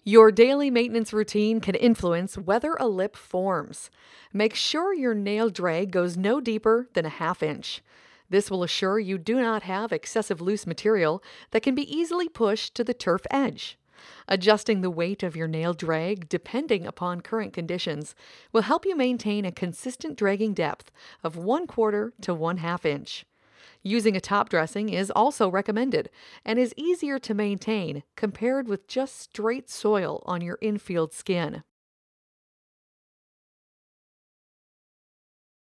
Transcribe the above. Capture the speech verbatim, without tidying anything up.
Your daily maintenance routine can influence whether a lip forms. Make sure your nail drag goes no deeper than a half inch. This will assure you do not have excessive loose material that can be easily pushed to the turf edge. Adjusting the weight of your nail drag depending upon current conditions will help you maintain a consistent dragging depth of one quarter to one half inch. Using a top dressing is also recommended and is easier to maintain compared with just straight soil on your infield skin.